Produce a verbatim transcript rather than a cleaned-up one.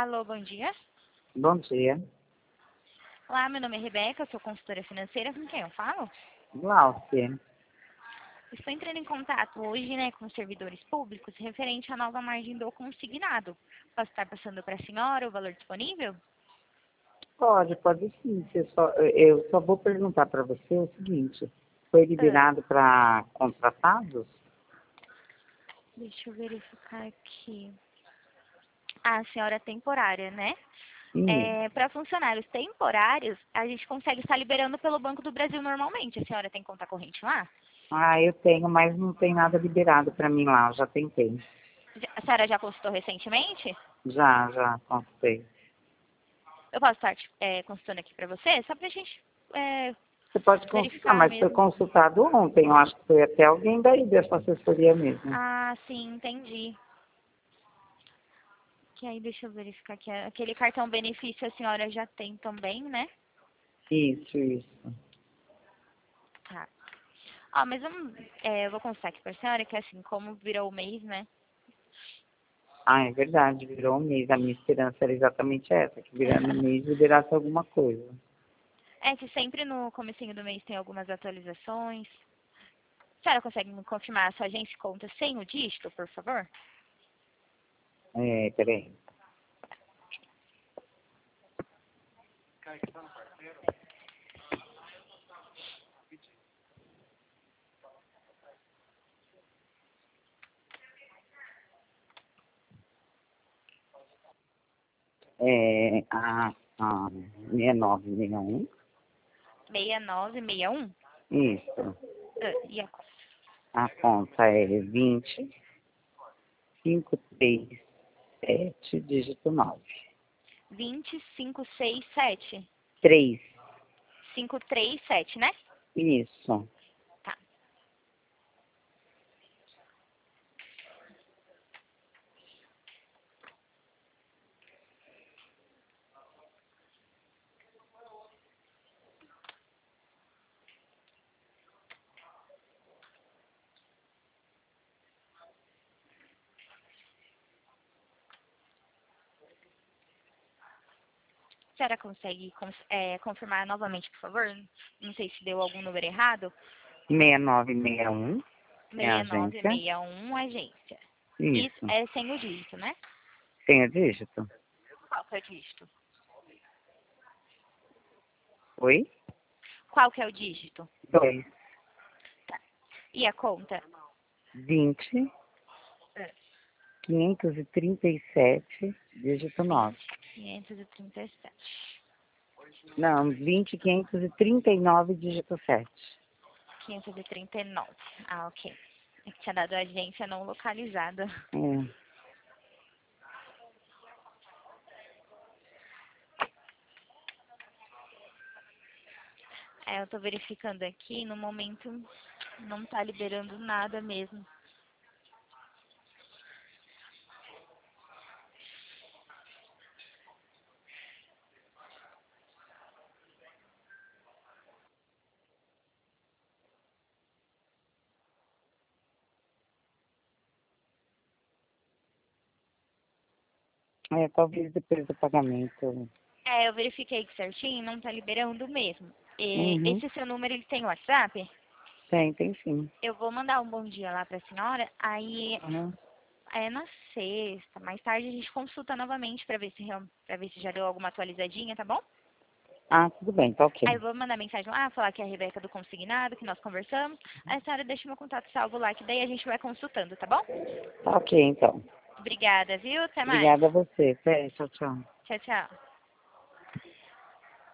Alô, bom dia. Bom dia. Olá, meu nome é Rebeca, sou consultora financeira. Com quem eu falo? Glaucia. Estou entrando em contato hoje, né, com os servidores públicos referente à nova margem do consignado. Posso estar passando para a senhora o valor disponível? Pode, pode sim. Você só, eu só vou perguntar para você o seguinte. Foi Ah, liberado para contratados? deixa eu verificar aqui. Ah, a senhora é temporária, né? Sim. É, para funcionários temporários, a gente consegue estar liberando pelo Banco do Brasil normalmente. A senhora tem conta corrente lá? Ah, eu tenho, mas não tem nada liberado para mim lá. Eu já tentei. Já- A senhora já consultou recentemente? Já, já consultei. Eu posso estar é, consultando aqui para você, só para a gente é, Você pode consultar, verificar mas foi mesmo. consultado ontem. Eu acho que foi até alguém daí dessa assessoria mesmo. Ah, sim, entendi. Que aí, deixa eu verificar aqui. Aquele cartão benefício a senhora já tem também, né? Isso, isso. Tá. Ó, mas vamos, é, eu vou consultar aqui pra senhora que assim, como virou o mês, né? Ah, é verdade, virou um mês. A minha esperança era exatamente essa, que virando o mês liberasse alguma coisa. É que sempre no comecinho do mês tem algumas atualizações. A senhora consegue me confirmar a sua agência e conta sem o dígito, por favor? É, peraí. É a, a seis nove seis um. seis nove seis um? Isso. Ah, e a conta? A conta é vinte, cinco três sete, dígito nove. vinte, cinco, seis, sete. Três. cinco, três, sete, né? Isso. Tá. A senhora consegue cons- é, confirmar novamente, por favor? Não sei se deu algum número errado. seis nove seis um é a seis nove agência. seis um, agência. Isso Isso. é sem o dígito, né? Tem o dígito? Qual que é o dígito? Oi? Qual que é o dígito? Dois. Tá. E a conta? Vinte, É. quinhentos e trinta e sete, dígito nove. vinte, quinhentos e trinta e sete. Não, vinte, quinhentos e trinta e nove, dígito sete. quinhentos e trinta e nove. Ah, ok. É que tinha dado agência não localizada. É. É, eu tô verificando aqui, no momento não tá liberando nada mesmo. É, talvez depois do pagamento. É, eu verifiquei aqui certinho, não tá liberando mesmo. E Uhum. esse seu número, ele tem WhatsApp? Tem, tem sim. Eu vou mandar um bom dia lá pra senhora, aí Uhum. é na sexta, mais tarde a gente consulta novamente pra ver se real- pra ver se já deu alguma atualizadinha, tá bom? Ah, tudo bem, tá Aí ok. eu vou mandar mensagem lá, falar que é a Rebeca do Consignado, que nós conversamos. Aí a senhora deixa meu contato salvo lá, que daí a gente vai consultando, tá bom? Tá ok, então. Obrigada, viu? Até mais. Obrigada a você. Até, tchau, tchau. Tchau, tchau.